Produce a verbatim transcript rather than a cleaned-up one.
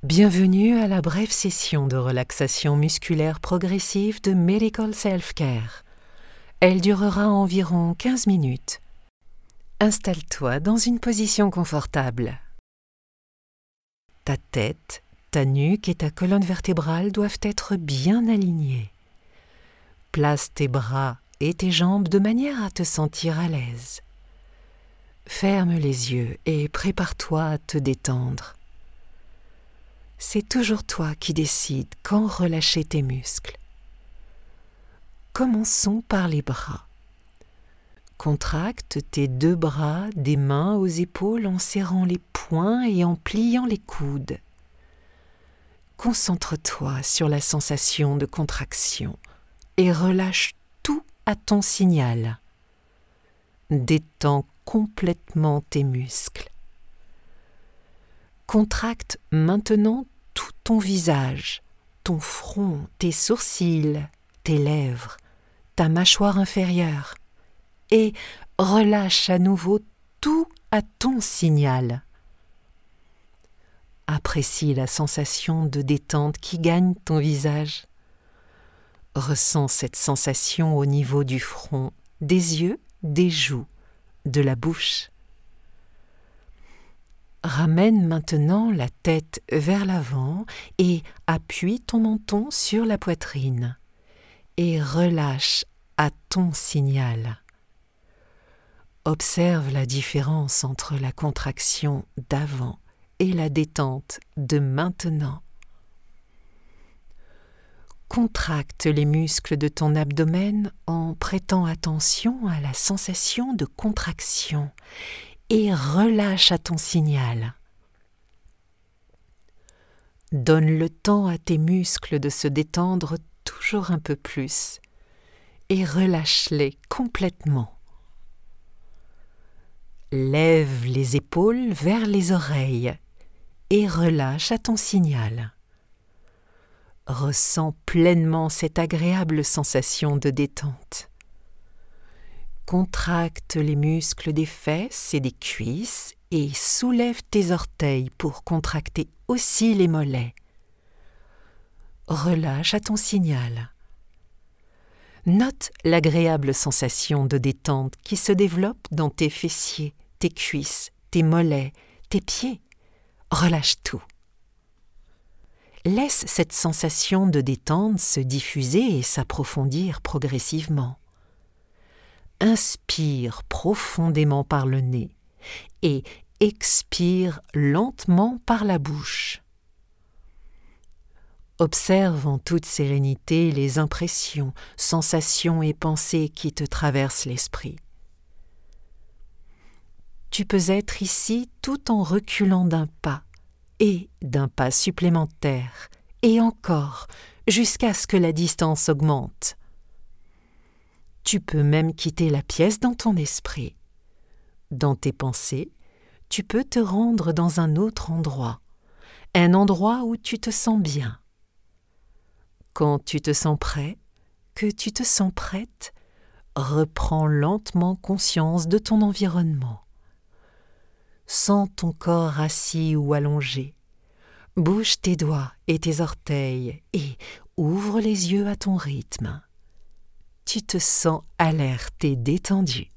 Bienvenue à la brève session de relaxation musculaire progressive de Medical Self-Care. Elle durera environ quinze minutes. Installe-toi dans une position confortable. Ta tête, ta nuque et ta colonne vertébrale doivent être bien alignées. Place tes bras et tes jambes de manière à te sentir à l'aise. Ferme les yeux et prépare-toi à te détendre. C'est toujours toi qui décides quand relâcher tes muscles. Commençons par les bras. Contracte tes deux bras des mains aux épaules en serrant les poings et en pliant les coudes. Concentre-toi sur la sensation de contraction et relâche tout à ton signal. Détends complètement tes muscles. Contracte maintenant tout ton visage, ton front, tes sourcils, tes lèvres, ta mâchoire inférieure et relâche à nouveau tout à ton signal. Apprécie la sensation de détente qui gagne ton visage. Ressens cette sensation au niveau du front, des yeux, des joues, de la bouche. Ramène maintenant la tête vers l'avant et appuie ton menton sur la poitrine et relâche à ton signal. Observe la différence entre la contraction d'avant et la détente de maintenant. Contracte les muscles de ton abdomen en prêtant attention à la sensation de contraction et relâche à ton signal. Donne le temps à tes muscles de se détendre toujours un peu plus et relâche-les complètement. Lève les épaules vers les oreilles et relâche à ton signal. Ressens pleinement cette agréable sensation de détente. Contracte les muscles des fesses et des cuisses et soulève tes orteils pour contracter aussi les mollets. Relâche à ton signal. Note l'agréable sensation de détente qui se développe dans tes fessiers, tes cuisses, tes mollets, tes pieds. Relâche tout. Laisse cette sensation de détente se diffuser et s'approfondir progressivement. Inspire profondément par le nez et expire lentement par la bouche. Observe en toute sérénité les impressions, sensations et pensées qui te traversent l'esprit. Tu peux être ici tout en reculant d'un pas et d'un pas supplémentaire et encore jusqu'à ce que la distance augmente. Tu peux même quitter la pièce dans ton esprit. Dans tes pensées, tu peux te rendre dans un autre endroit, un endroit où tu te sens bien. Quand tu te sens prêt, que tu te sens prête, reprends lentement conscience de ton environnement. Sens ton corps assis ou allongé. Bouge tes doigts et tes orteils et ouvre les yeux à ton rythme. Tu te sens alerte et détendu.